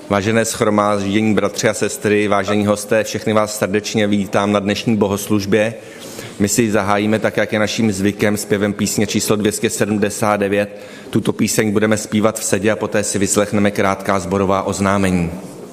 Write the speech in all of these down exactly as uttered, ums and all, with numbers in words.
Vážené shromáždění, bratři a sestry, vážení hosté, všechny vás srdečně vítám na dnešní bohoslužbě. My si zahájíme, tak jak je naším zvykem, zpěvem písně číslo dvě stě sedmdesát devět. Tuto píseň budeme zpívat v sedě a poté si vyslechneme krátká sborová oznámení.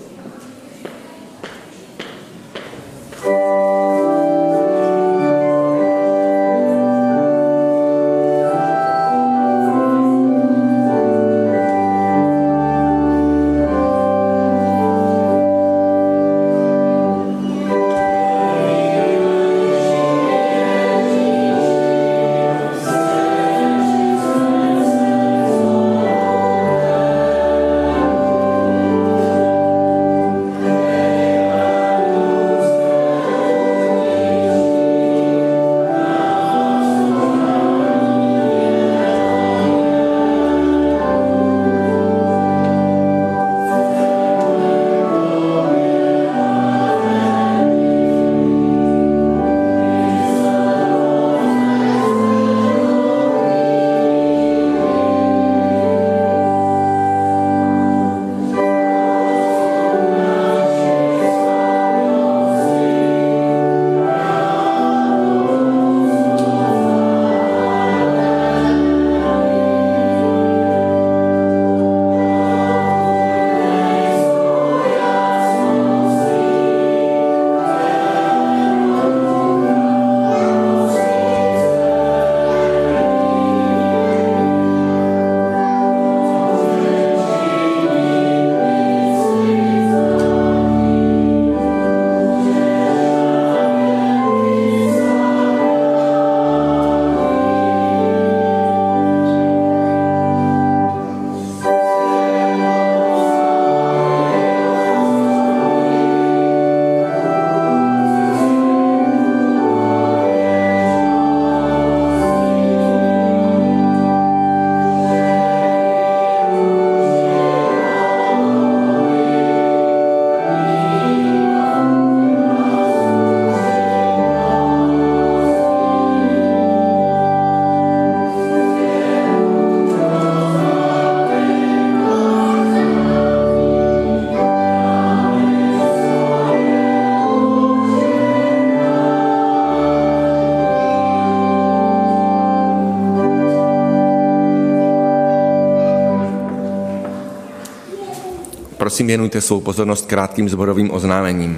Prosím, věnujte svou pozornost krátkým sborovým oznámením.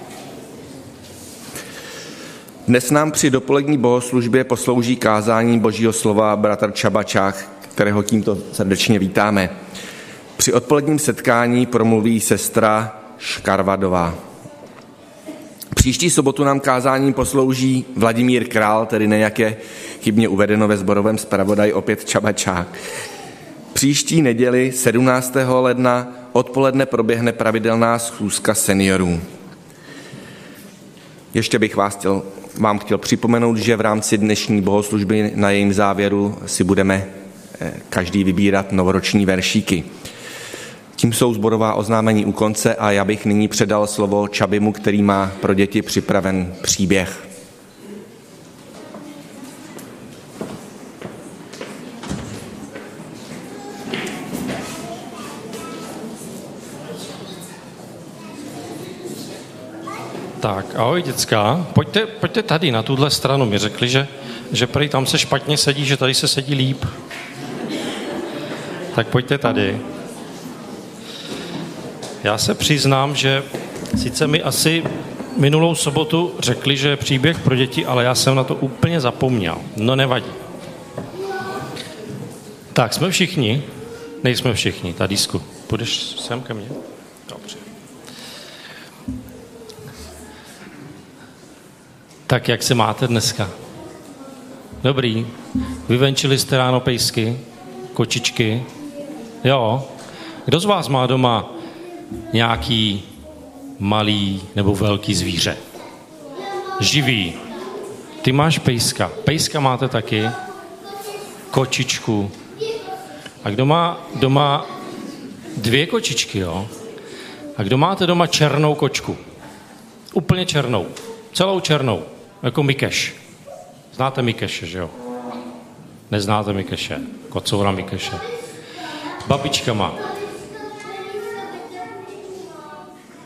Dnes nám při dopolední bohoslužbě poslouží kázání Božího slova bratr Csaba Čach, kterého tímto srdečně vítáme. Při odpoledním setkání promluví sestra Škarvadová. Příští sobotu nám kázáním poslouží Vladimír Král, tedy nejak je chybně uvedeno ve sborovém zpravodaji opět Csaba Čach. Příští neděli sedmnáctého ledna odpoledne proběhne pravidelná schůzka seniorů. Ještě bych vás chtěl, vám chtěl připomenout, že v rámci dnešní bohoslužby na jejím závěru si budeme každý vybírat novoroční veršíky. Tím jsou sborová oznámení u konce a já bych nyní předal slovo Csabimu, který má pro děti připraven příběh. Tak, ahoj děcka, pojďte, pojďte tady na tuhle stranu. Mi řekli, že, že prý tam se špatně sedí, že tady se sedí líp. Tak pojďte tady. Já se přiznám, že sice mi asi minulou sobotu řekli, že je příběh pro děti, ale já jsem na to úplně zapomněl. No nevadí. Tak, jsme všichni? Nejsme všichni. Tadísku, půjdeš sem ke mně? Dobře. Tak jak se máte dneska? Dobrý. Vyvenčili jste ráno pejsky, kočičky? Jo. Kdo z vás má doma nějaký malý nebo velký zvíře? Živý. Ty máš pejska. Pejska máte taky? Kočičku. A kdo má doma dvě kočičky, jo? A kdo máte doma černou kočku? Úplně černou. Celou černou. Jako Mikeš. Znáte Mikeše, že jo? Neznáte Mikeše. Kocoura Mikeše. S babičkama.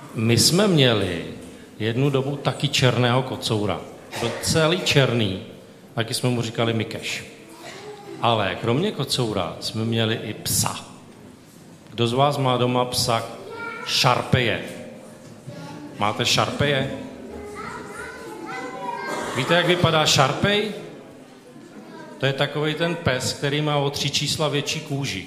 My jsme měli jednu dobu taky černého kocoura. Byl celý černý, taky jsme mu říkali Mikeš. Ale kromě kocoura jsme měli i psa. Kdo z vás má doma psa Šarpeje? Máte Šarpeje? Víte, jak vypadá Šarpej? To je takový ten pes, který má o tři čísla větší kůži.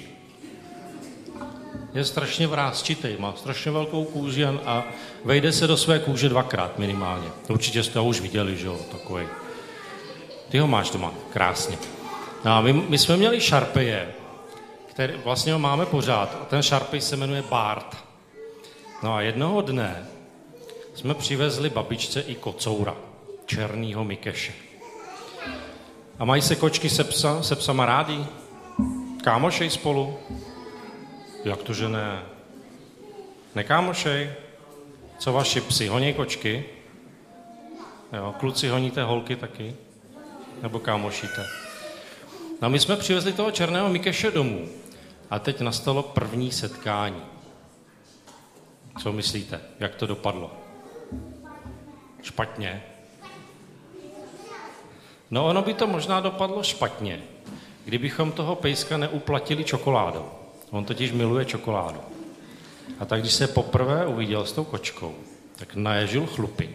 Je strašně vrásčitý, má strašně velkou kůži a vejde se do své kůže dvakrát minimálně. Určitě jste ho už viděli, že jo, takový. Ty ho máš doma, krásně. No a my, my jsme měli Šarpeje, který vlastně ho máme pořád. A ten Šarpej se jmenuje Bart. No a jednoho dne jsme přivezli babičce i kocoura, černýho Mikeše. A mají se kočky se, psa, se psama rádi? Kámošej spolu? Jak to, že ne? Nekámošej? Co vaši psi? Honí kočky? Jo, kluci honíte holky taky? Nebo kámošíte? No my jsme přivezli toho černého Mikeše domů. A teď nastalo první setkání. Co myslíte? Jak to dopadlo? Špatně. No ono by to možná dopadlo špatně, kdybychom toho pejska neuplatili čokoládou. On totiž miluje čokoládu. A tak když se poprvé uviděl s tou kočkou, tak naježil chlupy.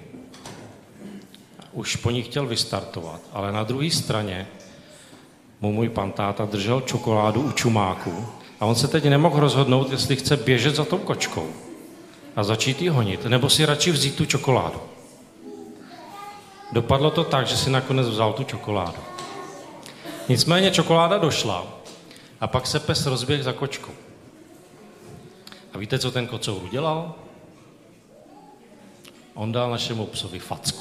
Už po ní chtěl vystartovat, ale na druhé straně mu můj pan táta držel čokoládu u čumáku a on se teď nemohl rozhodnout, jestli chce běžet za tou kočkou a začít ji honit, nebo si radši vzít tu čokoládu. Dopadlo to tak, že si nakonec vzal tu čokoládu. Nicméně čokoláda došla a pak se pes rozběhl za kočkou. A víte, co ten kocour udělal? On dal našemu psovi facku.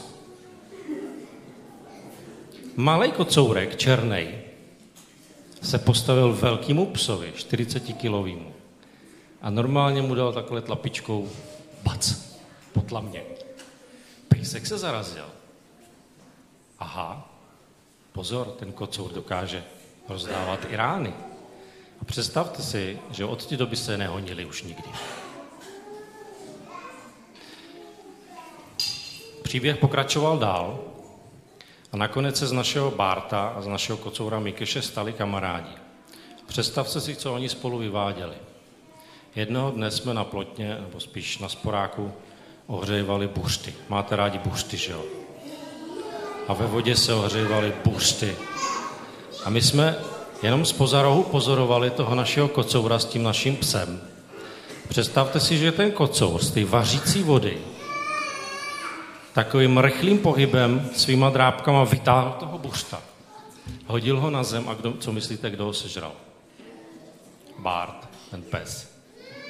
Malej kocourek, černej, se postavil velkýmu psovi, čtyřicetikilovýmu. A normálně mu dal takhle tlapičkou bac po tlamě. Pejsek se zarazil. Aha, pozor, ten kocour dokáže rozdávat i rány. A představte si, že od té doby se nehonili už nikdy. Příběh pokračoval dál a nakonec se z našeho Barta a z našeho kocoura Mikeše stali kamarádi. Představte si, co oni spolu vyváděli. Jednoho dne jsme na plotně, nebo spíš na sporáku, ohřejvali buřty. Máte rádi buřty, že jo? A ve vodě se ohřejvaly buřty. A my jsme jenom zpoza rohu pozorovali toho našeho kocoura s tím naším psem. Představte si, že ten kocour z té vařící vody takovým rychlým pohybem svýma drápkama vytáhl toho buřta. Hodil ho na zem a kdo, co myslíte, kdo ho sežral? Bart, ten pes.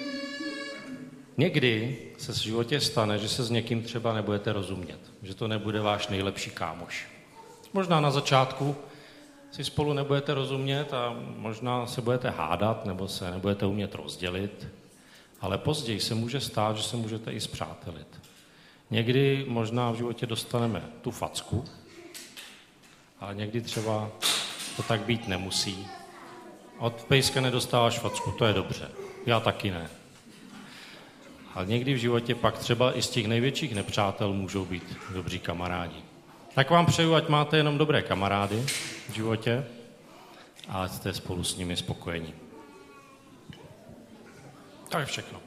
Někdy se v životě stane, že se s někým třeba nebudete rozumět, že to nebude váš nejlepší kámoš. Možná na začátku si spolu nebudete rozumět a možná se budete hádat nebo se nebudete umět rozdělit, ale později se může stát, že se můžete i spřátelit. Někdy možná v životě dostaneme tu facku, ale někdy třeba to tak být nemusí. Od pejska nedostáváš facku, to je dobře. Já taky ne. Ale někdy v životě pak třeba i z těch největších nepřátel můžou být dobří kamarádi. Tak vám přeju, ať máte jenom dobré kamarády v životě a ať jste spolu s nimi spokojení. To je všechno.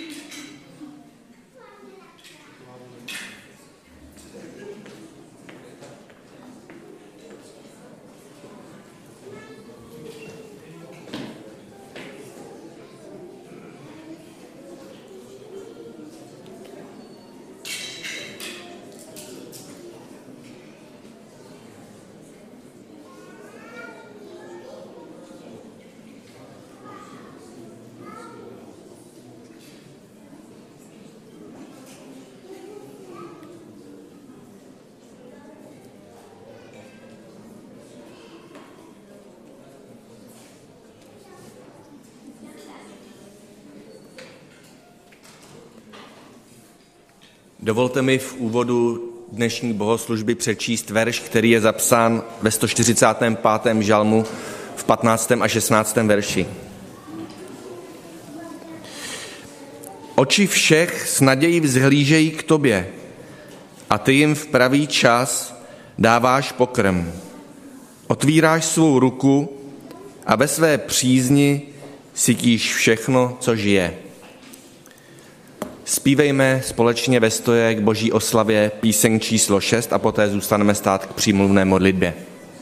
Dovolte mi v úvodu dnešní bohoslužby přečíst verš, který je zapsán ve sto čtyřicátém pátém žalmu v patnáctém a šestnáctém verši. Oči všech s nadějí vzhlížejí k tobě a ty jim v pravý čas dáváš pokrm. Otvíráš svou ruku a ve své přízni sytíš všechno, co žije. Zpívejme společně ve stoje k Boží oslavě píseň číslo šest a poté zůstaneme stát k přímluvné modlitbě.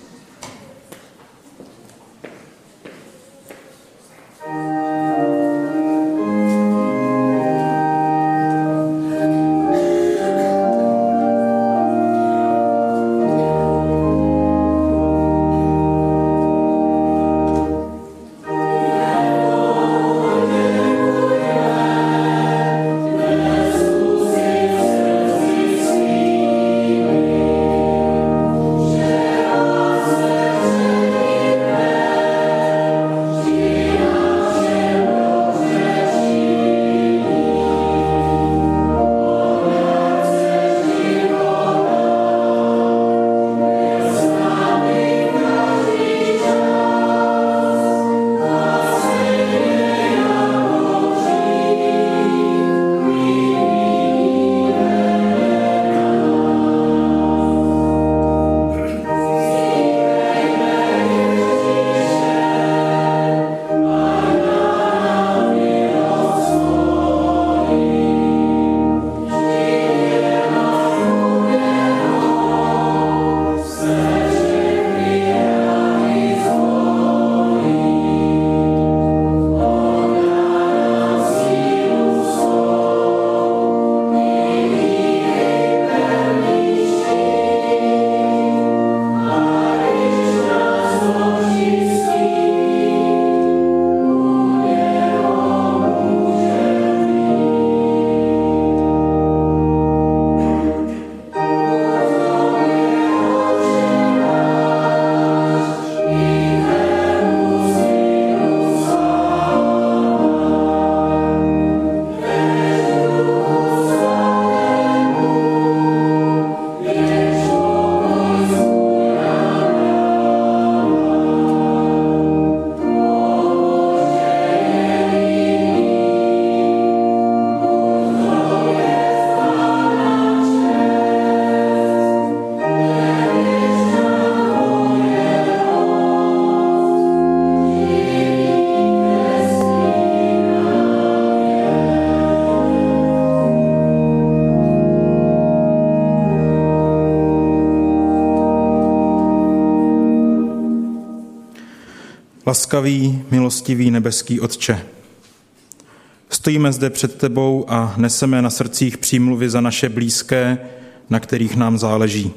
Laskavý, milostivý nebeský Otče, stojíme zde před tebou a neseme na srdcích přímluvy za naše blízké, na kterých nám záleží.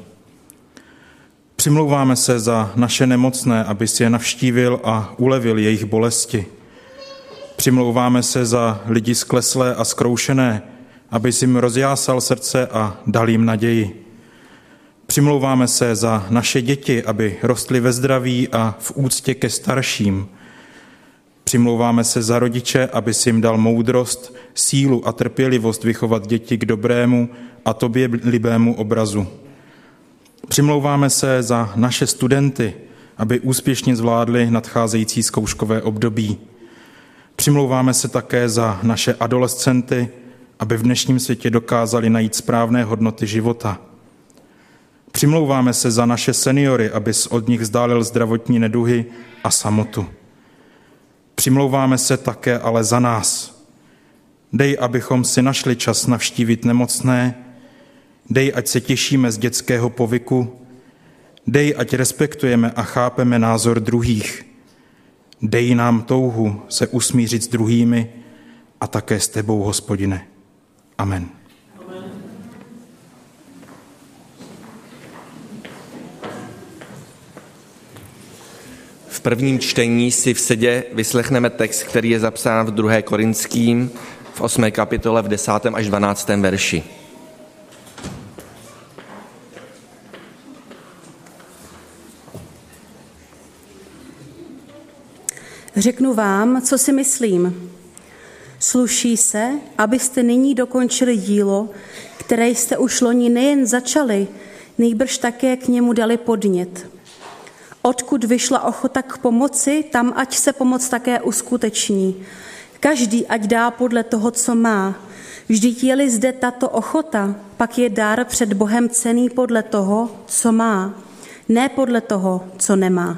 Přimlouváme se za naše nemocné, aby si je navštívil a ulevil jejich bolesti. Přimlouváme se za lidi skleslé a zkroušené, aby si jim rozjásal srdce a dal jim naději. Přimlouváme se za naše děti, aby rostly ve zdraví a v úctě ke starším. Přimlouváme se za rodiče, aby si jim dal moudrost, sílu a trpělivost vychovat děti k dobrému a tobě libému obrazu. Přimlouváme se za naše studenty, aby úspěšně zvládli nadcházející zkouškové období. Přimlouváme se také za naše adolescenty, aby v dnešním světě dokázali najít správné hodnoty života. Přimlouváme se za naše seniory, abys od nich vzdálil zdravotní neduhy a samotu. Přimlouváme se také ale za nás. Dej, abychom si našli čas navštívit nemocné. Dej, ať se těšíme z dětského povyku. Dej, ať respektujeme a chápeme názor druhých. Dej nám touhu se usmířit s druhými a také s tebou, Hospodine. Amen. V prvním čtení si v sedě vyslechneme text, který je zapsán v druhé Korinským v osmé kapitole v desátém až dvanáctém verši. Řeknu vám, co si myslím. Sluší se, abyste nyní dokončili dílo, které jste už loni nejen začali, nýbrž také k němu dali podnět. Odkud vyšla ochota k pomoci, tam ať se pomoc také uskuteční. Každý ať dá podle toho, co má. Vždyť je-li zde tato ochota, pak je dar před Bohem cenný podle toho, co má, ne podle toho, co nemá.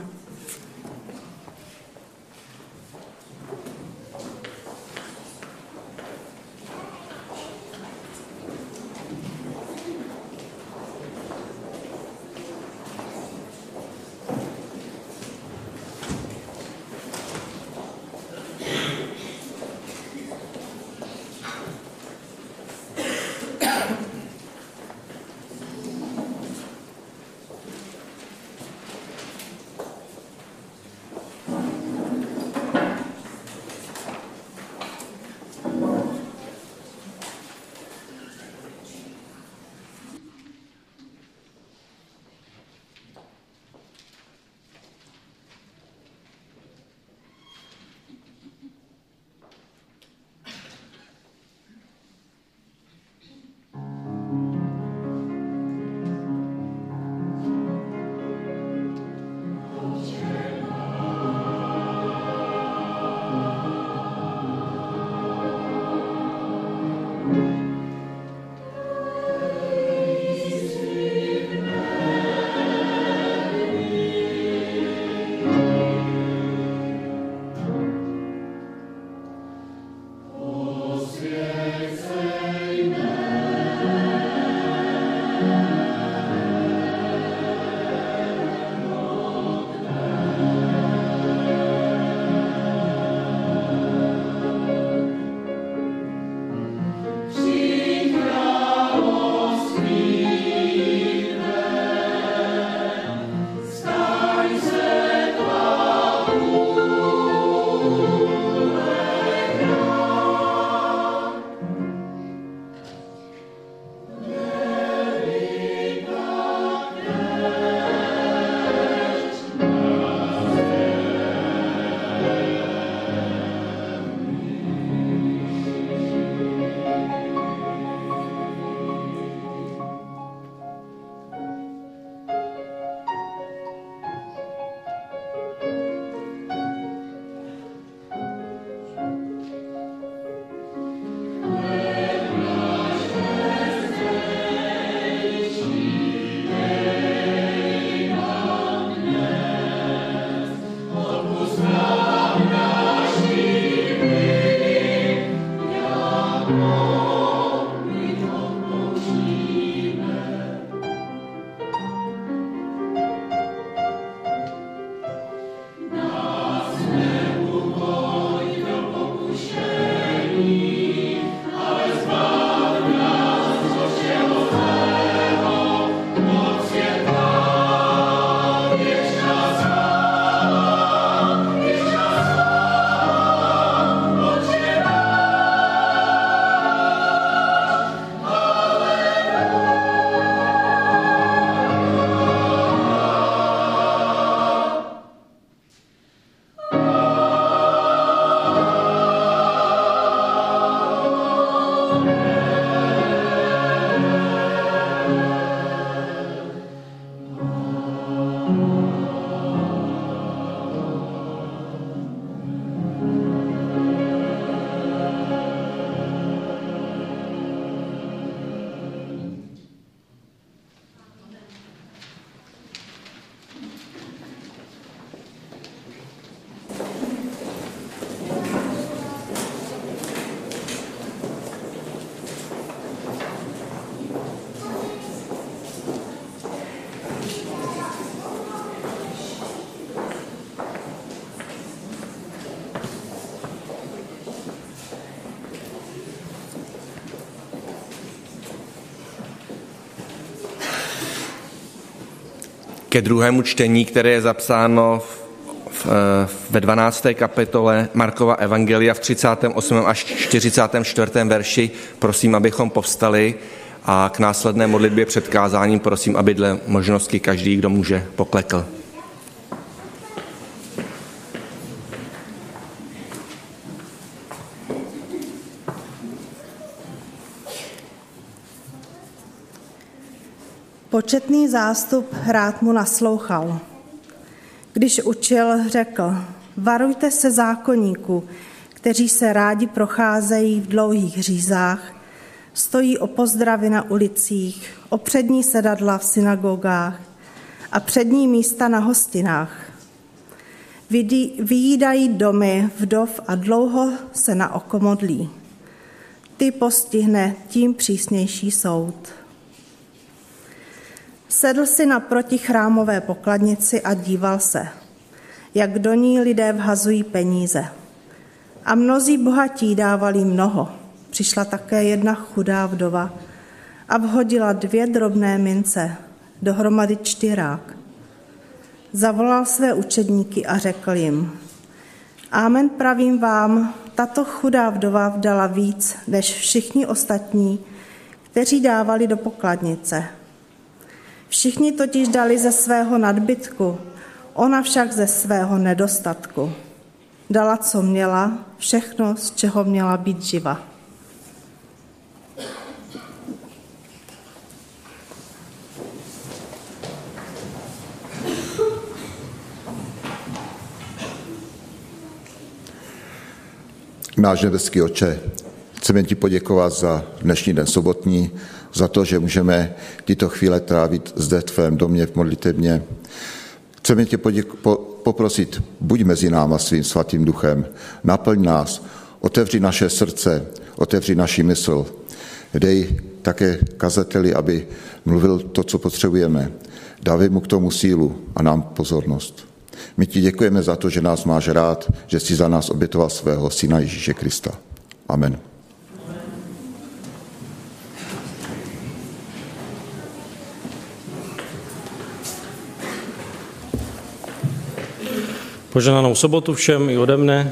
ke druhému čtení, které je zapsáno v, v, ve dvanácté kapitole Markova evangelia v třicátém osmém až čtyřicátém čtvrtém verši. Prosím, abychom povstali a k následné modlitbě před kázáním prosím, aby dle možnosti každý, kdo může, poklekl. Početný zástup rád mu naslouchal. Když učil, řekl, varujte se zákoníku, kteří se rádi procházejí v dlouhých řízách, stojí o pozdravy na ulicích, o přední sedadla v synagogách a přední místa na hostinách. Vyjídají domy vdov a dlouho se na oko modlí. Ty postihne tím přísnější soud. Sedl si naproti chrámové pokladnici a díval se, jak do ní lidé vhazují peníze. A mnozí bohatí dávali mnoho. Přišla také jedna chudá vdova a vhodila dvě drobné mince, dohromady čtyrák. Zavolal své učedníky a řekl jim: Amen, pravím vám, tato chudá vdova vdala víc než všichni ostatní, kteří dávali do pokladnice. Všichni totiž dali ze svého nadbytku, ona však ze svého nedostatku. Dala, co měla, všechno, z čeho měla být živa. Náš nebeský Otče, chceme ti poděkovat za dnešní den sobotní, za to, že můžeme tyto chvíle trávit zde v tvém domě v modlitebně. Chceme tě poděk- po- poprosit, buď mezi náma svým svatým duchem, naplň nás, otevři naše srdce, otevři naši mysl, dej také kazateli, aby mluvil to, co potřebujeme. Dávej mu k tomu sílu a nám pozornost. My ti děkujeme za to, že nás máš rád, že jsi za nás obětoval svého syna Ježíše Krista. Amen. Požehnanou sobotu všem i ode mne.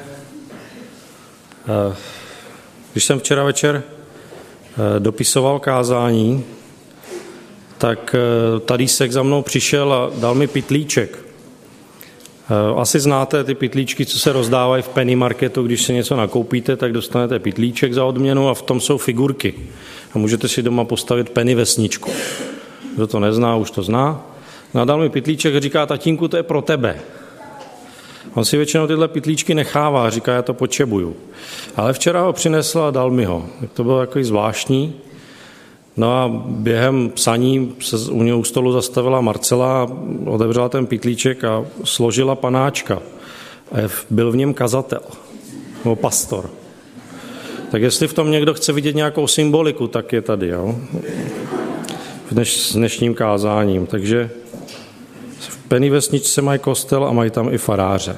Když jsem včera večer dopisoval kázání, tak Tadísek za mnou přišel a dal mi pytlíček. Asi znáte ty pytlíčky, co se rozdávají v penny marketu, když si něco nakoupíte, tak dostanete pytlíček za odměnu a v tom jsou figurky. A můžete si doma postavit penny vesničku. Kdo to nezná, už to zná. Nadal mi pytlíček a říká: tatínku, to je pro tebe. On si většinou tyhle pytlíčky nechává, říká: já to potřebuju. Ale včera ho přinesl a dal mi ho. To bylo takový zvláštní. No a během psaní se u něho u stolu zastavila Marcela, otevřela ten pytlíček a složila panáčka. A byl v něm kazatel, nebo pastor. Tak jestli v tom někdo chce vidět nějakou symboliku, tak je tady, jo? V dneš, s dnešním kázáním. Takže v Penny vesničce mají kostel a mají tam i faráře.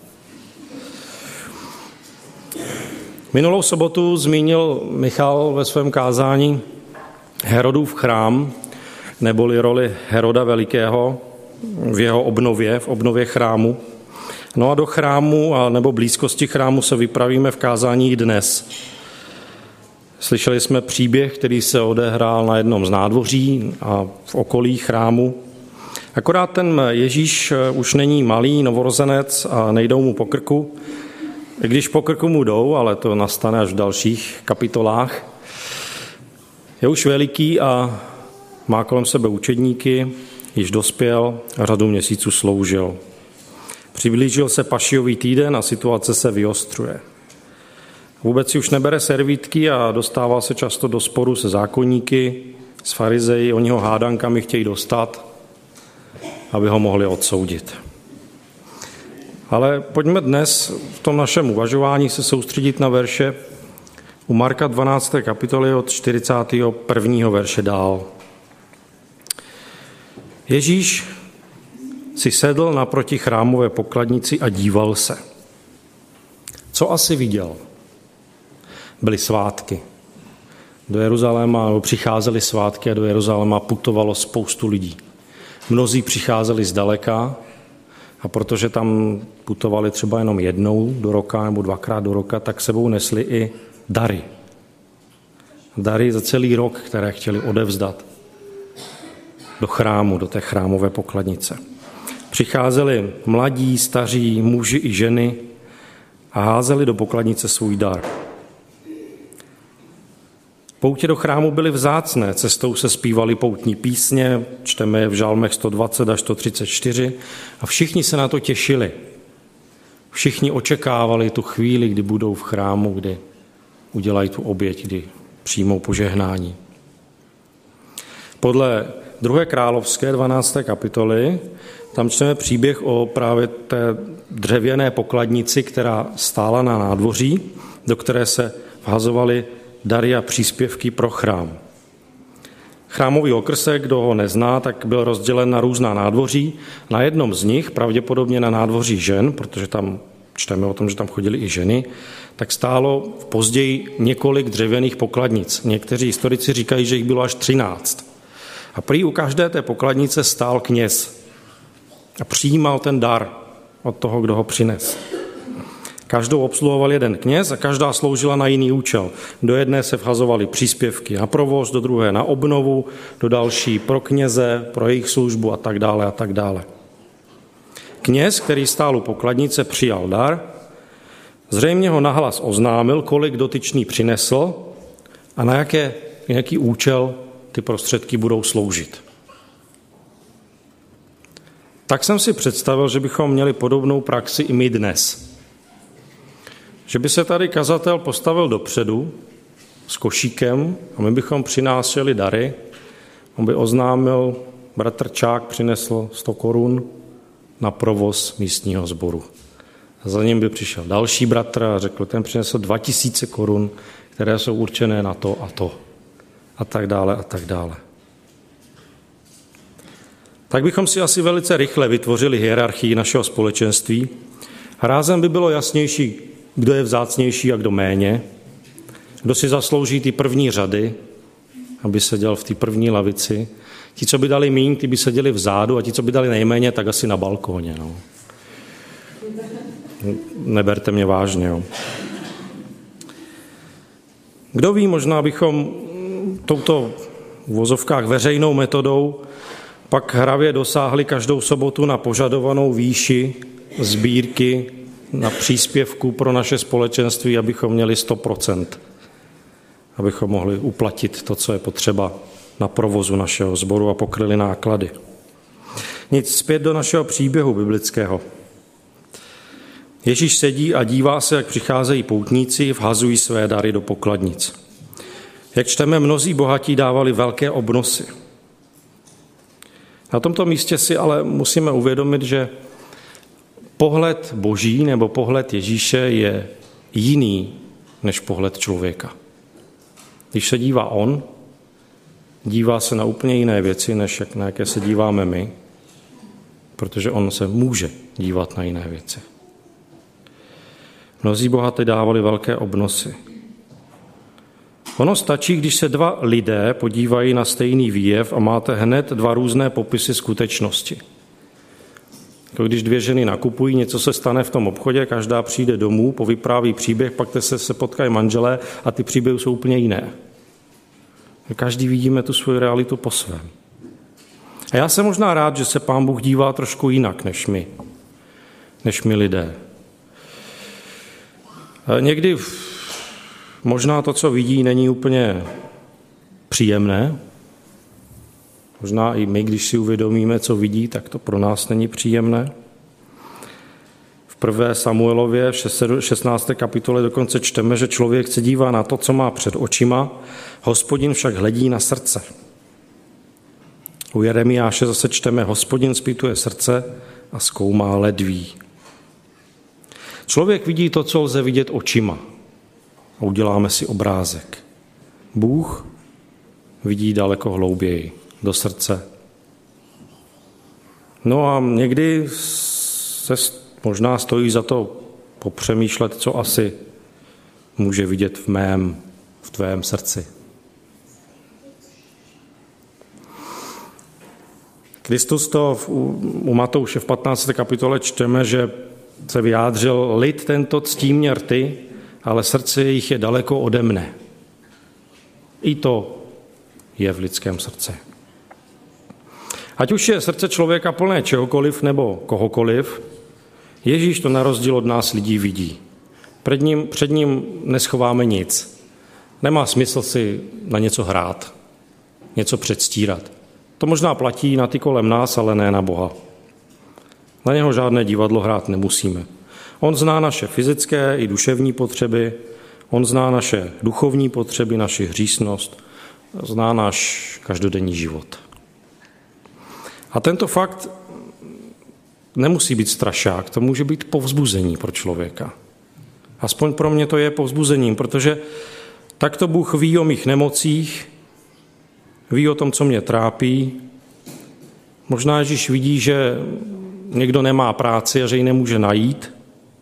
Minulou sobotu zmínil Michal ve svém kázání Herodův chrám, neboli roli Heroda Velikého v jeho obnově, v obnově chrámu. No a do chrámu a nebo blízkosti chrámu se vypravíme v kázání dnes. Slyšeli jsme příběh, který se odehrál na jednom z nádvoří a v okolí chrámu. Akorát ten Ježíš už není malý novorozenec a nejdou mu po krku. Když po krku mu jdou, ale to nastane až v dalších kapitolách, je už veliký a má kolem sebe učedníky, již dospěl a řadu měsíců sloužil. Přiblížil se Pašiový týden a situace se vyostřuje. Vůbec si už nebere servítky a dostává se často do sporu se zákonníky, s farizeji, oni ho hádankami chtějí dostat, aby ho mohli odsoudit. Ale pojďme dnes v tom našem uvažování se soustředit na verše u Marka dvanácté kapitoly od čtyřicátého prvního verše dál. Ježíš si sedl naproti chrámové pokladnici a díval se. Co asi viděl? Byly svátky. Do Jeruzaléma přicházely svátky a do Jeruzaléma putovalo spoustu lidí. Mnozí přicházeli zdaleka a protože tam putovali třeba jenom jednou do roka nebo dvakrát do roka, tak sebou nesli i dary. Dary za celý rok, které chtěli odevzdat do chrámu, do té chrámové pokladnice. Přicházeli mladí, staří, muži i ženy a házeli do pokladnice svůj dar. Poutě do chrámu byly vzácné, cestou se zpívaly poutní písně, čteme je v žalmech sto dvacet až sto třicet čtyři a všichni se na to těšili. Všichni očekávali tu chvíli, kdy budou v chrámu, kdy udělají tu oběť, kdy přijmou požehnání. Podle druhé královské dvanácté kapitoly tam čteme příběh o právě té dřevěné pokladnici, která stála na nádvoří, do které se vhazovaly dary a příspěvky pro chrám. Chrámový okrsek, kdo ho nezná, tak byl rozdělen na různá nádvoří. Na jednom z nich, pravděpodobně na nádvoří žen, protože tam čteme o tom, že tam chodily i ženy, tak stálo později několik dřevěných pokladnic. Někteří historici říkají, že jich bylo až třináct. A prý u každé té pokladnice stál kněz a přijímal ten dar od toho, kdo ho přines. Každou obsluhoval jeden kněz a každá sloužila na jiný účel. Do jedné se vhazovaly příspěvky na provoz, do druhé na obnovu, do další pro kněze, pro jejich službu a tak dále a tak dále. Kněz, který stál u pokladnice, přijal dar, zřejmě ho nahlas oznámil, kolik dotyčný přinesl a na jaké, jaký účel ty prostředky budou sloužit. Tak jsem si představil, že bychom měli podobnou praxi i my dnes. Že by se tady kazatel postavil dopředu s košíkem a my bychom přinášeli dary. On by oznámil, bratr Čák přinesl sto korun na provoz místního sboru. A za ním by přišel další bratr a řekl, ten přinesl dva tisíce korun, které jsou určené na to a to. A tak dále a tak dále. Tak bychom si asi velice rychle vytvořili hierarchii našeho společenství. A rázem by bylo jasnější, kdo je vzácnější a kdo méně, kdo si zaslouží ty první řady, aby seděl v té první lavici. Ti, co by dali míň, ty by seděli vzadu a ti, co by dali nejméně, tak asi na balkóně. No. Neberte mě vážně. Jo. Kdo ví, možná bychom touto v vozovkách veřejnou metodou pak hravě dosáhli každou sobotu na požadovanou výši sbírky na příspěvku pro naše společenství, abychom měli sto procent, abychom mohli uplatit to, co je potřeba na provozu našeho sboru a pokryli náklady. Nic, zpět do našeho příběhu biblického. Ježíš sedí a dívá se, jak přicházejí poutníci, vhazují své dary do pokladnic. Jak čteme, mnozí bohatí dávali velké obnosy. Na tomto místě si ale musíme uvědomit, že pohled Boží nebo pohled Ježíše je jiný než pohled člověka. Když se dívá on, dívá se na úplně jiné věci, než na jaké se díváme my, protože on se může dívat na jiné věci. Mnozí bohatí dávali velké obnosy. Ono stačí, když se dva lidé podívají na stejný výjev a máte hned dva různé popisy skutečnosti. Jako když dvě ženy nakupují, něco se stane v tom obchodě, každá přijde domů, povypráví příběh, pak se, se potkají manželé a ty příběhy jsou úplně jiné. Každý vidíme tu svou realitu po svém. A já jsem možná rád, že se Pán Bůh dívá trošku jinak než my, než my lidé. Někdy možná to, co vidí, není úplně příjemné. Možná i my, když si uvědomíme, co vidí, tak to pro nás není příjemné. V prvé Samuelově, v šestnácté kapitole dokonce čteme, že člověk se dívá na to, co má před očima, Hospodin však hledí na srdce. U Jeremiáše zase čteme, Hospodin zpytuje srdce a zkoumá ledví. Člověk vidí to, co lze vidět očima. A uděláme si obrázek. Bůh vidí daleko hlouběji, do srdce. No a někdy se možná stojí za to popřemýšlet, co asi může vidět v mém, v tvém srdci. Kristus to v, u Matouše v patnácté kapitole čteme, že se vyjádřil, lid tento ctí mě rty, ale srdce jich je daleko ode mne. I to je v lidském srdci. Ať už je srdce člověka plné čehokoliv nebo kohokoliv, Ježíš to na rozdíl od nás lidí vidí. Před ním, před ním neschováme nic. Nemá smysl si na něco hrát, něco předstírat. To možná platí na ty kolem nás, ale ne na Boha. Na něho žádné divadlo hrát nemusíme. On zná naše fyzické i duševní potřeby, on zná naše duchovní potřeby, naši hříšnost, zná náš každodenní život. A tento fakt nemusí být strašák, to může být povzbuzení pro člověka. Aspoň pro mě to je povzbuzením, protože takto Bůh ví o mých nemocích, ví o tom, co mě trápí. Možná Ježíš vidí, že někdo nemá práci a že ji nemůže najít.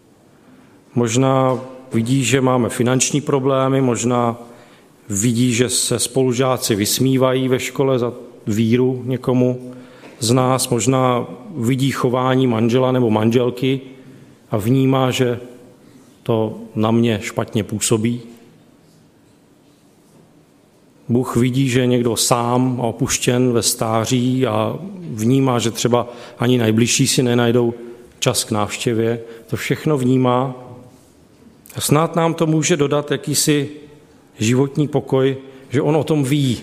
Možná vidí, že máme finanční problémy, možná vidí, že se spolužáci vysmívají ve škole za víru někomu z nás, možná vidí chování manžela nebo manželky a vnímá, že to na mě špatně působí. Bůh vidí, že je někdo sám a opuštěn ve stáří a vnímá, že třeba ani nejbližší si nenajdou čas k návštěvě. To všechno vnímá a snad nám to může dodat jakýsi životní pokoj, že on o tom ví.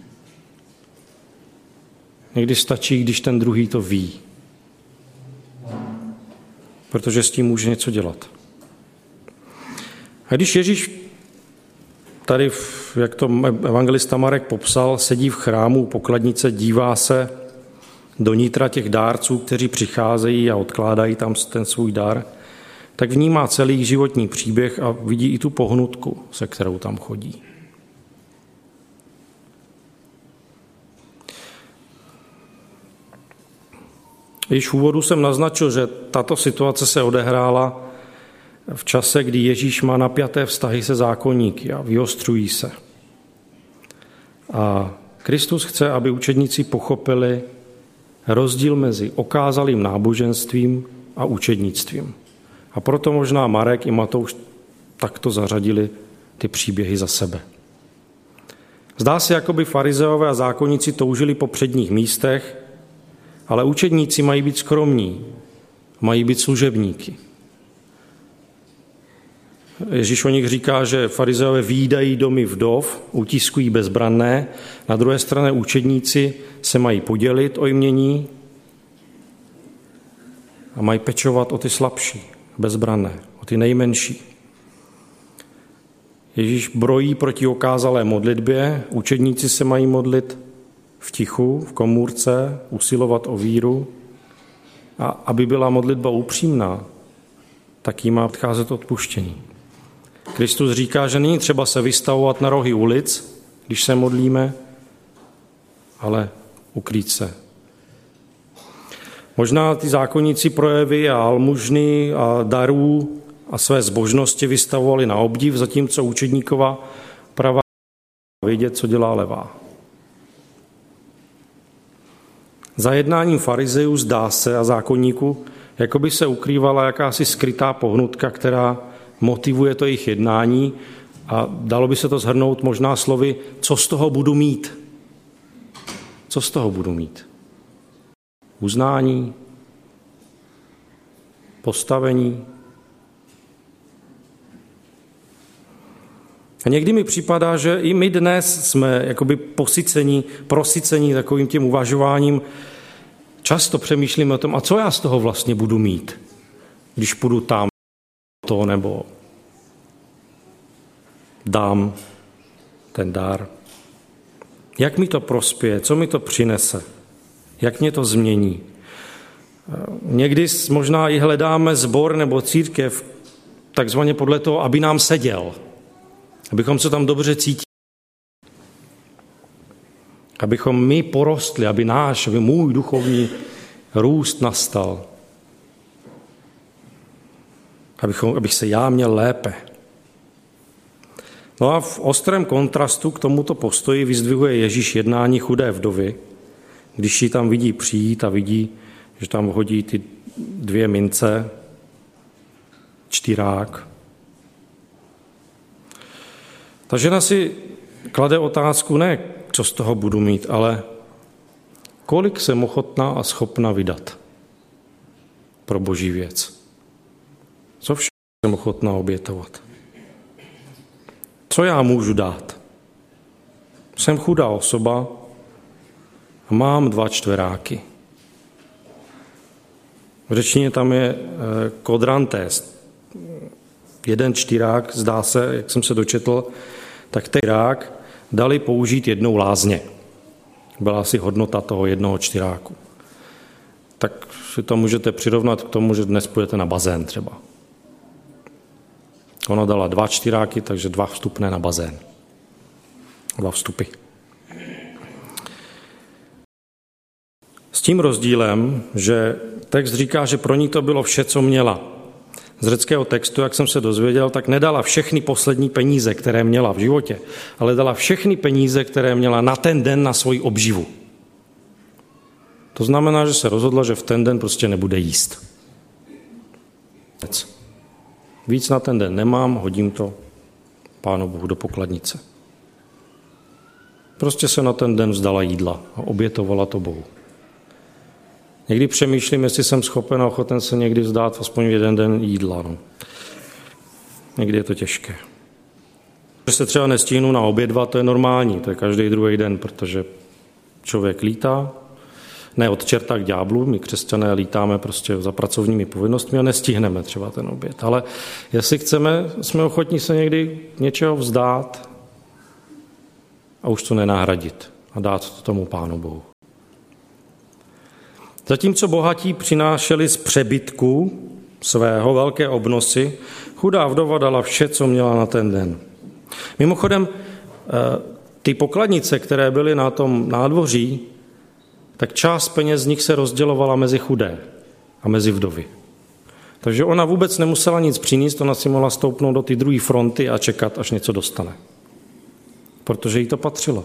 Někdy stačí, když ten druhý to ví, protože s tím může něco dělat. A když Ježíš tady, jak to evangelista Marek popsal, sedí v chrámu pokladnice, dívá se do nitra těch dárců, kteří přicházejí a odkládají tam ten svůj dar, tak vnímá celý životní příběh a vidí i tu pohnutku, se kterou tam chodí. Již v úvodu jsem naznačil, že tato situace se odehrála v čase, kdy Ježíš má napjaté vztahy se zákonníky a vyostřují se. A Kristus chce, aby učedníci pochopili rozdíl mezi okázalým náboženstvím a učednictvím. A proto možná Marek i Matouš takto zařadili ty příběhy za sebe. Zdá se, jako by farizeové a zákonníci toužili po předních místech, ale učedníci mají být skromní, mají být služebníky. Ježíš o nich říká, že farizeové výdají domy vdov, utiskují bezbranné, na druhé straně učedníci se mají podělit o jmění a mají pečovat o ty slabší, bezbranné, o ty nejmenší. Ježíš brojí proti okázalé modlitbě, učedníci se mají modlit v tichu, v komůrce, usilovat o víru a aby byla modlitba upřímná, tak jí má odcházet odpuštění. Kristus říká, že není třeba se vystavovat na rohy ulic, když se modlíme, ale ukrýt se. Možná ty zákonníci projevy a almužny a darů a své zbožnosti vystavovali na obdiv, zatímco učedníkova pravá vědět, co dělá levá. Za jednáním farizejů zdá se a zákonníků, jako by se ukrývala jakási skrytá pohnutka, která motivuje to jejich jednání a dalo by se to shrnout možná slovy, co z toho budu mít. Co z toho budu mít? Uznání, postavení. A někdy mi připadá, že i my dnes jsme jakoby posycení, prosycení takovým tím uvažováním. Často přemýšlíme o tom, a co já z toho vlastně budu mít, když půjdu tam to nebo dám ten dar. Jak mi to prospěje, co mi to přinese, jak mě to změní. Někdy možná i hledáme sbor nebo církev takzvaně podle toho, aby nám seděl, abychom se tam dobře cítili, abychom my porostli, aby náš, aby můj duchovní růst nastal, abychom, abych se já měl lépe. No a v ostrém kontrastu k tomuto postoji vyzdvihuje Ježíš jednání chudé vdovy, když ji tam vidí přijít a vidí, že tam hodí ty dvě mince, čtyrák. Ta žena si klade otázku ne, co z toho budu mít, ale kolik jsem ochotná a schopna vydat pro boží věc. Co všechno jsem ochotná obětovat. Co já můžu dát? Jsem chudá osoba a mám dva čtveráky. V řečtině tam je kodrantés, jeden čtyrák, zdá se, jak jsem se dočetl, tak ten čtyrák dali použít jednou lázně. Byla asi hodnota toho jednoho čtyráku. Tak si to můžete přirovnat k tomu, že dnes půjdete na bazén třeba. Ona dala dva čtyráky, takže dva vstupné na bazén. Dva vstupy. S tím rozdílem, že text říká, že pro ní to bylo vše, co měla. Z řeckého textu, jak jsem se dozvěděl, tak nedala všechny poslední peníze, které měla v životě, ale dala všechny peníze, které měla na ten den na svoji obživu. To znamená, že se rozhodla, že v ten den prostě nebude jíst. Víc na ten den nemám, hodím to Pánu Bohu do pokladnice. Prostě se na ten den vzdala jídla a obětovala to Bohu. Někdy přemýšlím, jestli jsem schopen a ochoten se někdy vzdát aspoň jeden den jídla. No. Někdy je to těžké. Že se třeba nestihnu na obědva, to je normální, to je každý druhý den, protože člověk lítá, ne od čerta k ďáblu, my křesťané lítáme prostě za pracovními povinnostmi a nestihneme třeba ten oběd. Ale jestli chceme, jsme ochotní se někdy něčeho vzdát a už to nenahradit a dát to tomu Pánu Bohu. Zatímco bohatí přinášeli z přebytku svého velké obnosy, chudá vdova dala vše, co měla na ten den. Mimochodem, ty pokladnice, které byly na tom nádvoří, tak část peněz z nich se rozdělovala mezi chudé a mezi vdovy. Takže ona vůbec nemusela nic přinést, ona si mohla stoupnout do té druhé fronty a čekat, až něco dostane. Protože jí to patřilo.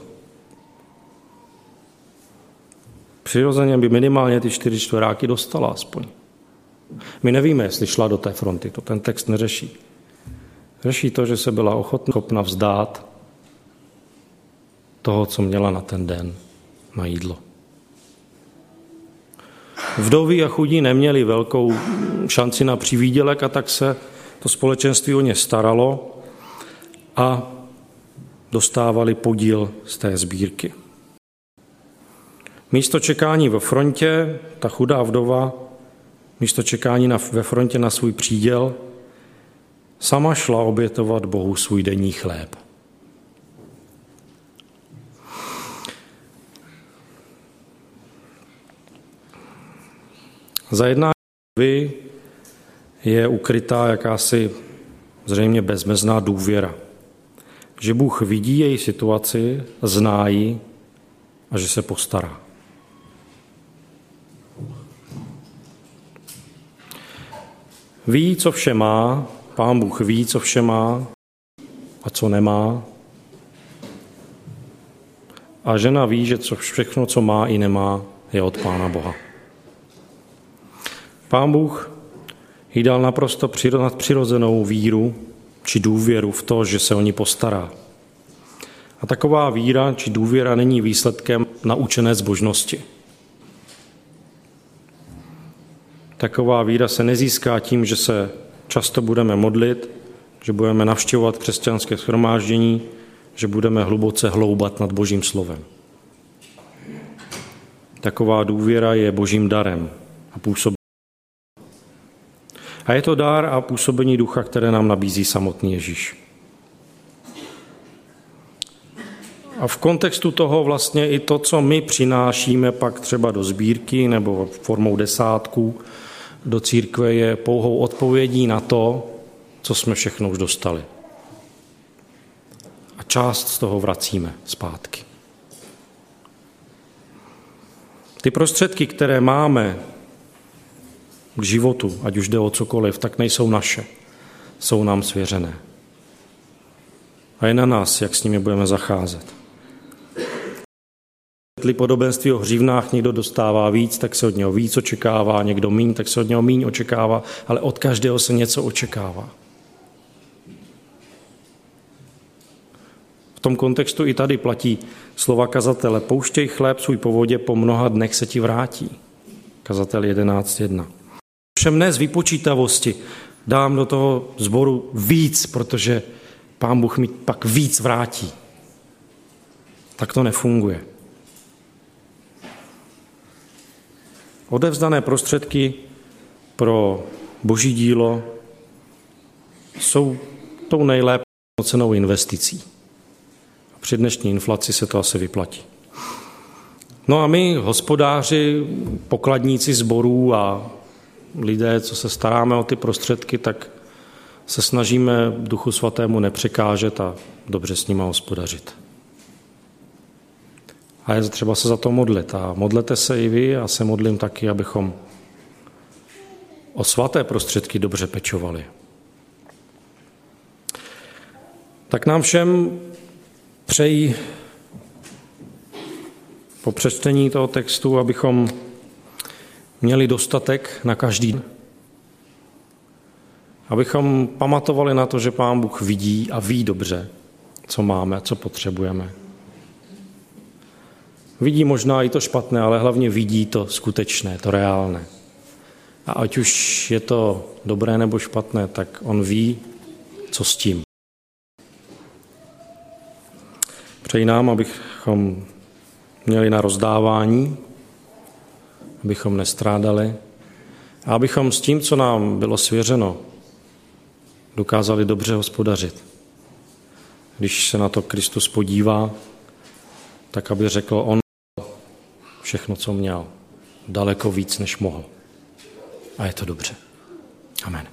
Přirozeně by minimálně ty čtyři čtveráky dostala aspoň. My nevíme, jestli šla do té fronty, to ten text neřeší. Řeší to, že se byla ochotná schopna vzdát toho, co měla na ten den na jídlo. Vdoví a chudí neměli velkou šanci na přivýdělek a tak se to společenství o ně staralo a dostávali podíl z té sbírky. Místo čekání ve frontě, ta chudá vdova, místo čekání na, ve frontě na svůj příděl, sama šla obětovat Bohu svůj denní chléb. Za jednání vdovy je ukrytá jakási zřejmě bezmezná důvěra, že Bůh vidí její situaci, zná ji a že se postará. Ví, co vše má, Pán Bůh ví, co vše má a co nemá. A žena ví, že co všechno, co má i nemá, je od Pána Boha. Pán Bůh jí dal naprosto nadpřirozenou víru či důvěru v to, že se o ní postará. A taková víra či důvěra není výsledkem naučené zbožnosti. Taková víra se nezíská tím, že se často budeme modlit, že budeme navštěvovat křesťanské shromáždění, že budeme hluboce hloubat nad Božím slovem. Taková důvěra je Božím darem a působení. A je to dar a působení ducha, které nám nabízí samotný Ježíš. A v kontextu toho vlastně i to, co my přinášíme pak třeba do sbírky nebo formou desátků do církve, je pouhou odpovědí na to, co jsme všechno už dostali. A část z toho vracíme zpátky. Ty prostředky, které máme k životu, ať už jde o cokoliv, tak nejsou naše. Jsou nám svěřené. A je na nás, jak s nimi budeme zacházet. Jestli podobenství o hřívnách někdo dostává víc, tak se od něho víc očekává, někdo míň, tak se od něho míň očekává, ale od každého se něco očekává. V tom kontextu i tady platí slova kazatele. Pouštěj chléb svůj po vodě, po mnoha dnech se ti vrátí. Kazatel jedenáct jedna. Všem ne z vypočítavosti dám do toho sboru víc, protože Pán Bůh mi pak víc vrátí. Tak to nefunguje. Odevzdané prostředky pro Boží dílo jsou tou nejlépe cenou investicí. A při dnešní inflaci se to asi vyplatí. No a my, hospodáři, pokladníci sborů a lidé, co se staráme o ty prostředky, tak se snažíme Duchu Svatému nepřekážet a dobře s nima hospodařit. A je třeba se za to modlit. A modlete se i vy, já se modlím taky, abychom o svaté prostředky dobře pečovali. Tak nám všem přeji po přečtení toho textu, abychom měli dostatek na každý den. Abychom pamatovali na to, že Pán Bůh vidí a ví dobře, co máme, co potřebujeme. Vidí možná i to špatné, ale hlavně vidí to skutečné, to reálné. A ať už je to dobré nebo špatné, tak on ví, co s tím. Přeji nám, abychom měli na rozdávání, abychom nestrádali a abychom s tím, co nám bylo svěřeno, dokázali dobře hospodařit. Když se na to Kristus podívá, tak aby řekl, on všechno, co měl, daleko víc, než mohl. A je to dobře. Amen.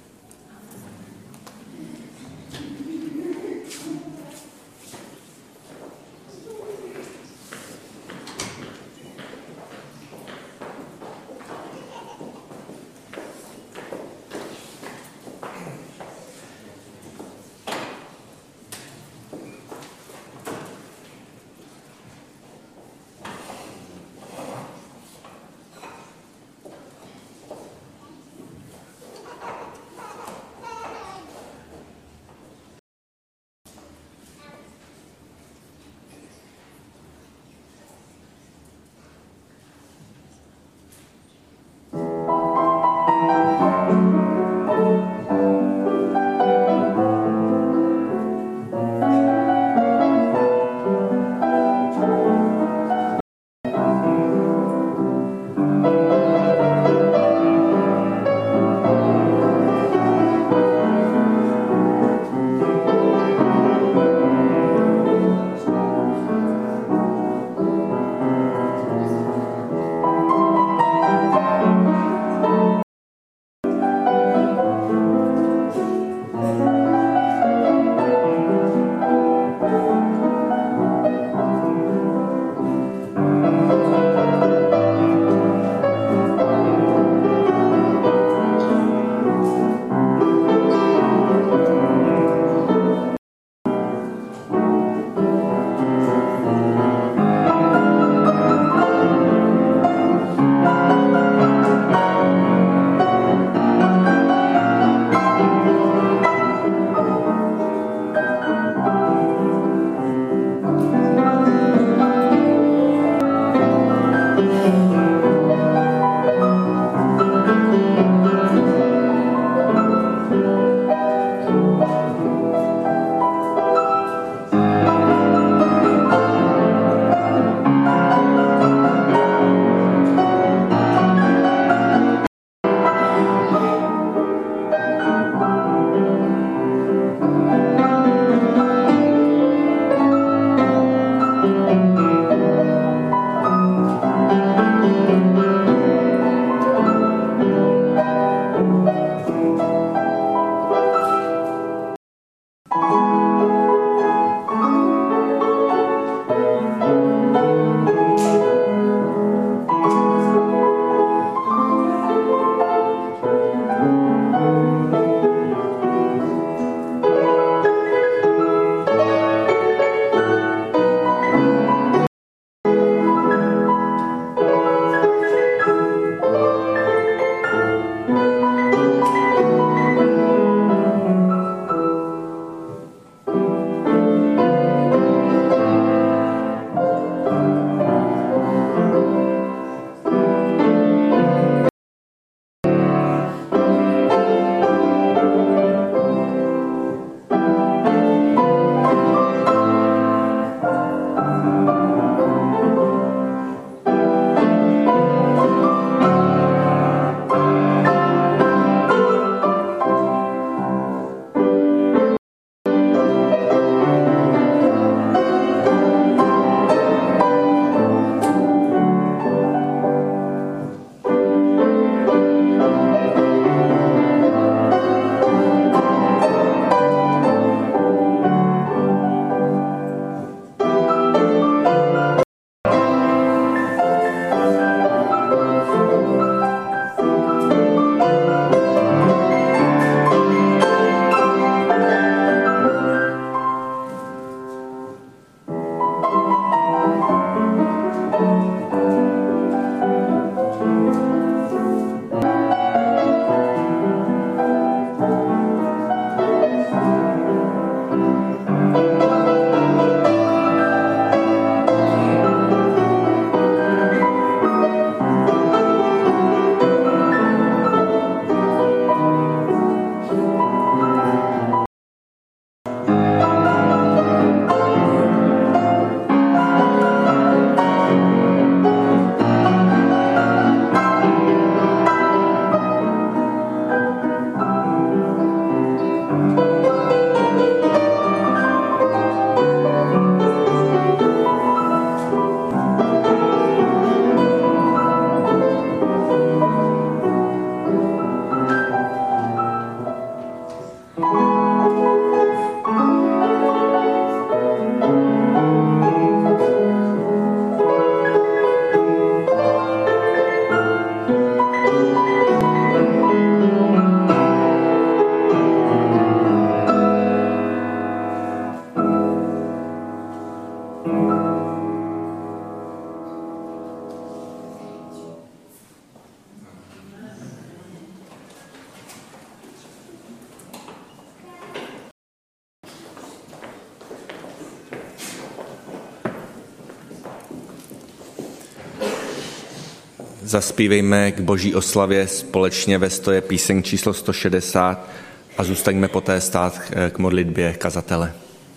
Zaspívejme k Boží oslavě společně ve stoje píseň číslo sto šedesát a zůstaňme poté stát k modlitbě kazatele.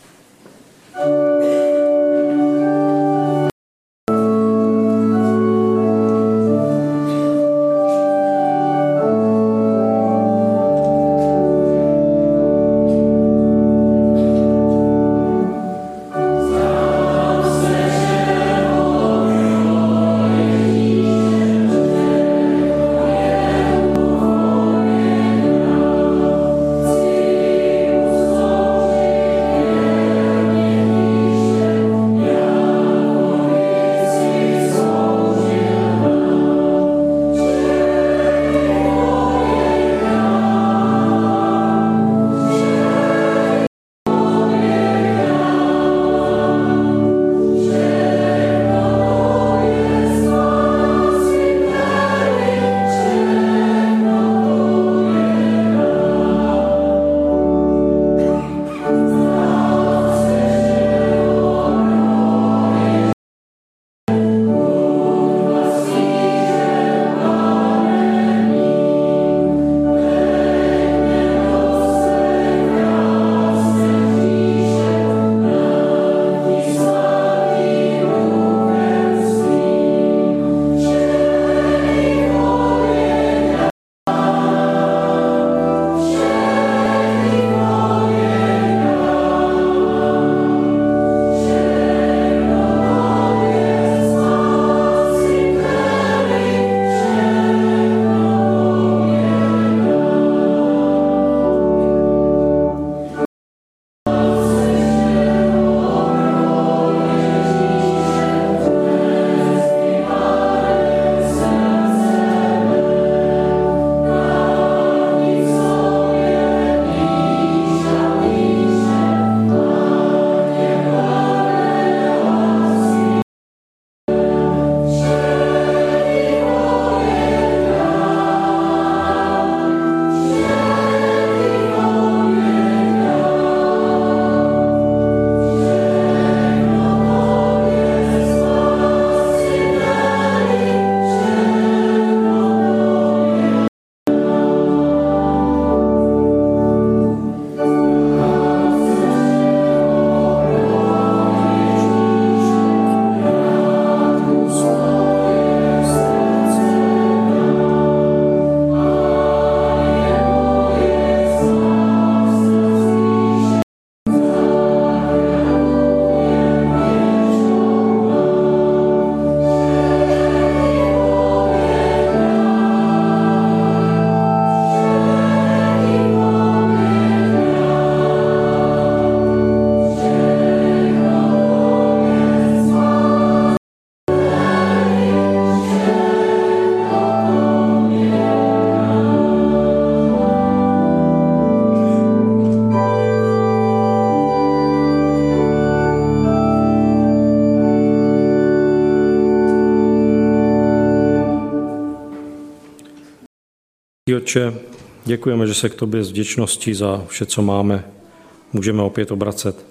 Otče, děkujeme, že se k tobě s vděčností za vše, co máme, můžeme opět obracet.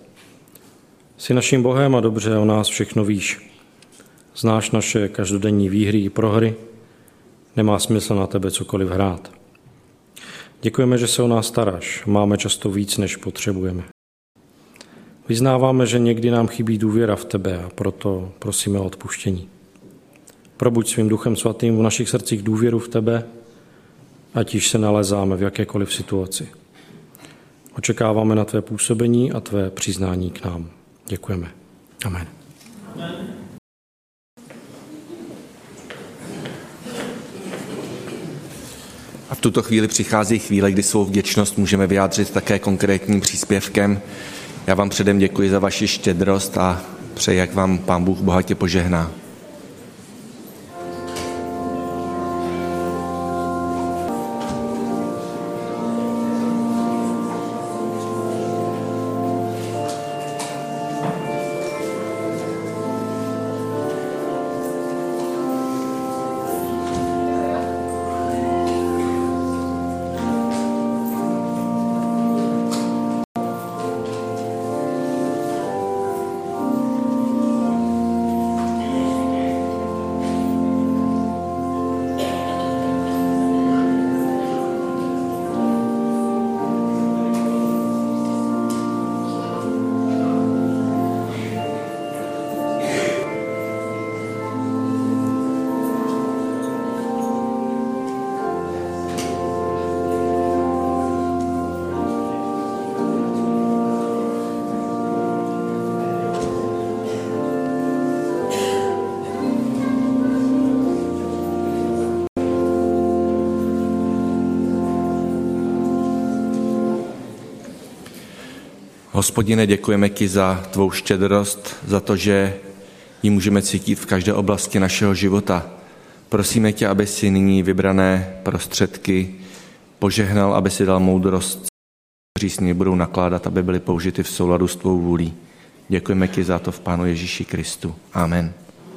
Jsi naším Bohem a dobře o nás všechno víš. Znáš naše každodenní výhry i prohry, nemá smysl na tebe cokoliv hrát. Děkujeme, že se o nás staráš, máme často víc, než potřebujeme. Vyznáváme, že někdy nám chybí důvěra v tebe a proto prosíme o odpuštění. Probuď svým Duchem Svatým v našich srdcích důvěru v tebe, ať již se nalezáme v jakékoliv situaci. Očekáváme na tvé působení a tvé přiznání k nám. Děkujeme. Amen. Amen. A v tuto chvíli přichází chvíle, kdy svou vděčnost můžeme vyjádřit také konkrétním příspěvkem. Já vám předem děkuji za vaši štědrost a přeji, jak vám Pán Bůh bohatě požehná. Hospodine, děkujeme ti za tvou štědrost, za to, že ji můžeme cítit v každé oblasti našeho života. Prosíme tě, aby si nyní vybrané prostředky požehnal, aby si dal moudrost, kteří s nimi budou nakládat, aby byly použity v souladu s tvou vůlí. Děkujeme ti za to v Pánu Ježíši Kristu. Amen.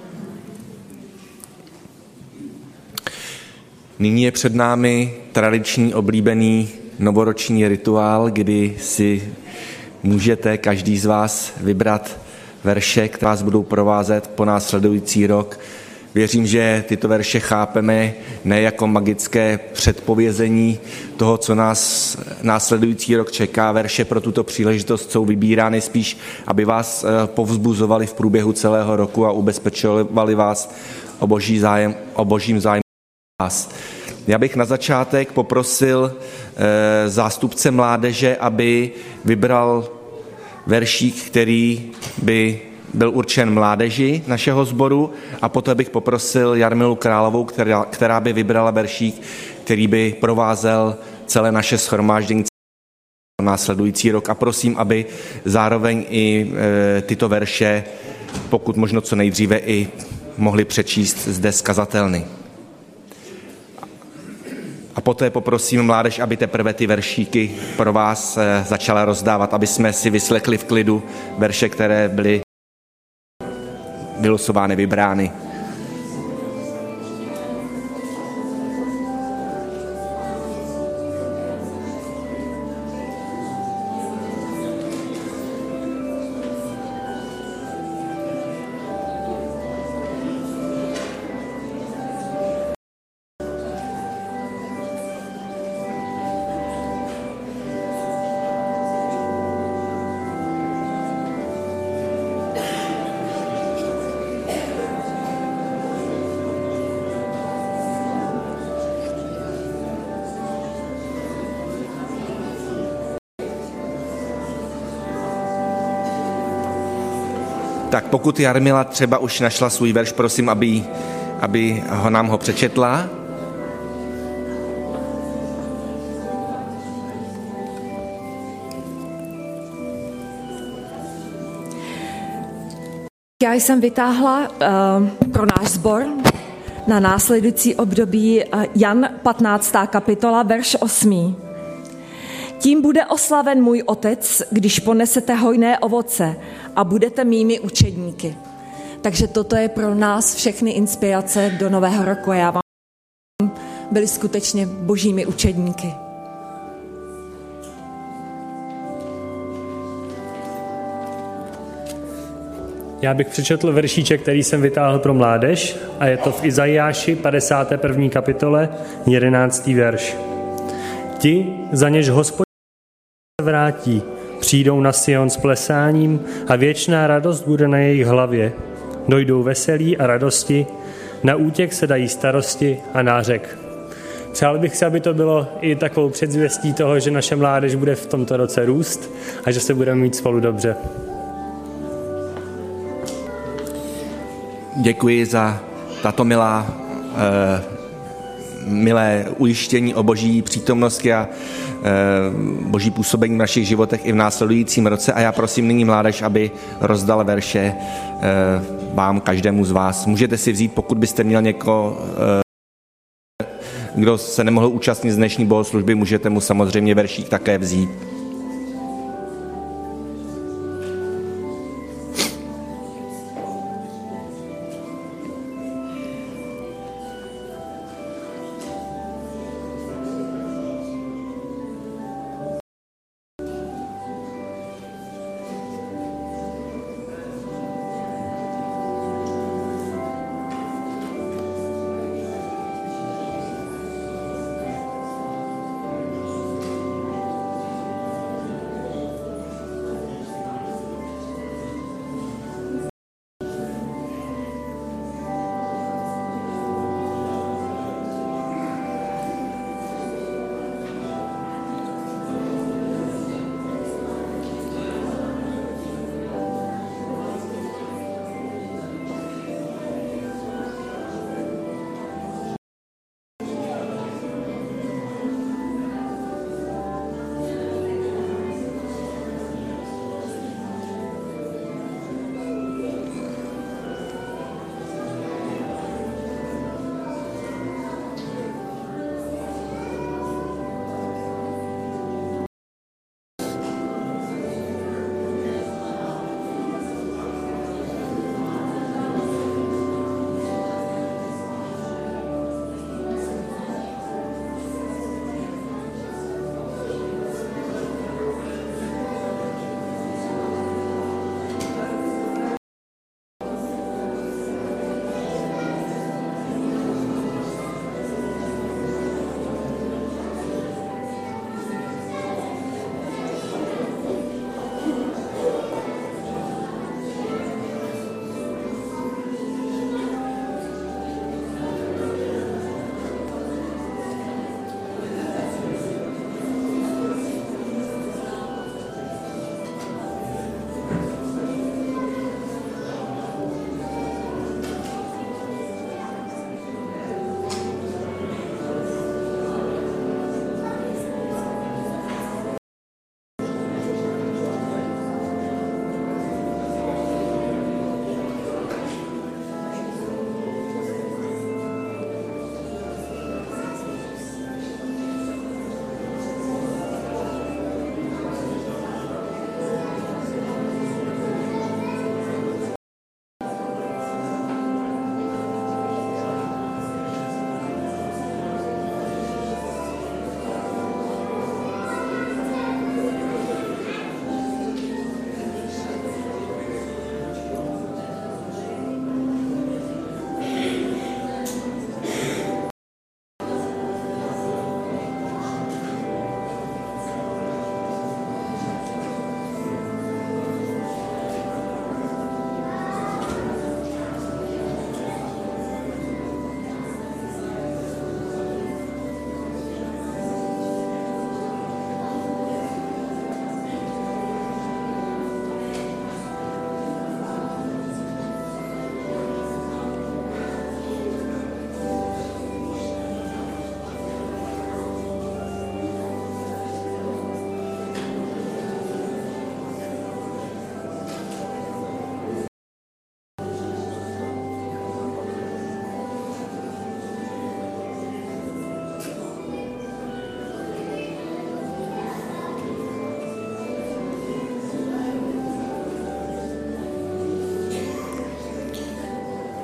Nyní je před námi tradiční oblíbený novoroční rituál, kdy si můžete každý z vás vybrat verše, které vás budou provázet po následující rok. Věřím, že tyto verše chápeme ne jako magické předpovězení toho, co nás následující rok čeká. Verše pro tuto příležitost jsou vybírány spíš, aby vás povzbuzovali v průběhu celého roku a ubezpečovali vás o boží zájem, o božím zájmu vás. Já bych na začátek poprosil e, zástupce mládeže, aby vybral veršík, který by byl určen mládeži našeho sboru, a poté bych poprosil Jarmilu Královou, která, která by vybrala veršík, který by provázel celé naše shromáždění následující rok. A prosím, aby zároveň i e, tyto verše, pokud možno co nejdříve, i mohli přečíst zde z kazatelny. A poté poprosím mládež, aby teprve ty veršíky pro vás začala rozdávat, aby jsme si vyslechli v klidu verše, které byly vylosovány, vybrány. Tak pokud Jarmila třeba už našla svůj verš, prosím, aby, aby ho nám ho přečetla. Já jsem vytáhla uh, pro náš sbor na následující období uh, Jan patnáctá kapitola, verš osmý. Tím bude oslaven můj otec, když ponesete hojné ovoce a budete mými učedníky. Takže toto je pro nás všechny inspirace do nového roku. Já vám byli skutečně božími učedníky. Já bych přečetl veršíček, který jsem vytáhl pro mládež, a je to v Izajáši padesáté první kapitole, jedenáctý verš. Ti, za něž Hospodin se vrátí, přijdou na Sion s plesáním a věčná radost bude na jejich hlavě. Dojdou veselí a radosti, na útěk se dají starosti a nářek. Přál bych si, aby to bylo i takovou předzvěstí toho, že naše mládež bude v tomto roce růst a že se budeme mít spolu dobře. Děkuji za tato milá, eh, milé ujištění o boží přítomnosti a eh, boží působení v našich životech i v následujícím roce. A já prosím nyní mládež, aby rozdala verše eh, vám, každému z vás. Můžete si vzít, pokud byste měl někoho, eh, kdo se nemohl účastnit z dnešní bohoslužby, můžete mu samozřejmě veršík také vzít.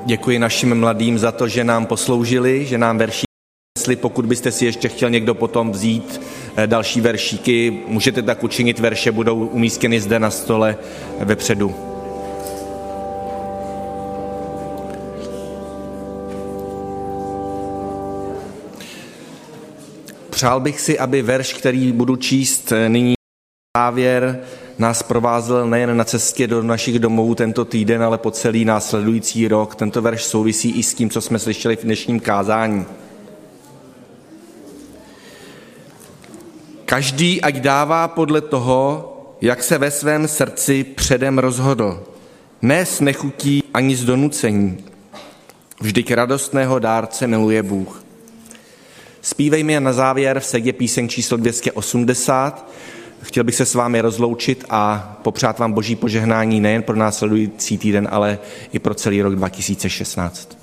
Děkuji našim mladým za to, že nám posloužili, že nám verší. Jestli pokud byste si ještě chtěl někdo potom vzít další veršíky, můžete tak učinit, verše budou umístěny zde na stole vepředu. Přál bych si, aby verš, který budu číst nyní závěr, nás provázel nejen na cestě do našich domovů tento týden, ale po celý následující rok. Tento verš souvisí i s tím, co jsme slyšeli v dnešním kázání. Každý ať dává podle toho, jak se ve svém srdci předem rozhodl. Ne s nechutí ani z donucení. Vždyť radostného dárce miluje Bůh. Zpívejme na závěr v sedě píseň číslo dvě stě osmdesát. Chtěl bych se s vámi rozloučit a popřát vám boží požehnání nejen pro následující týden, ale i pro celý rok dva tisíce šestnáct.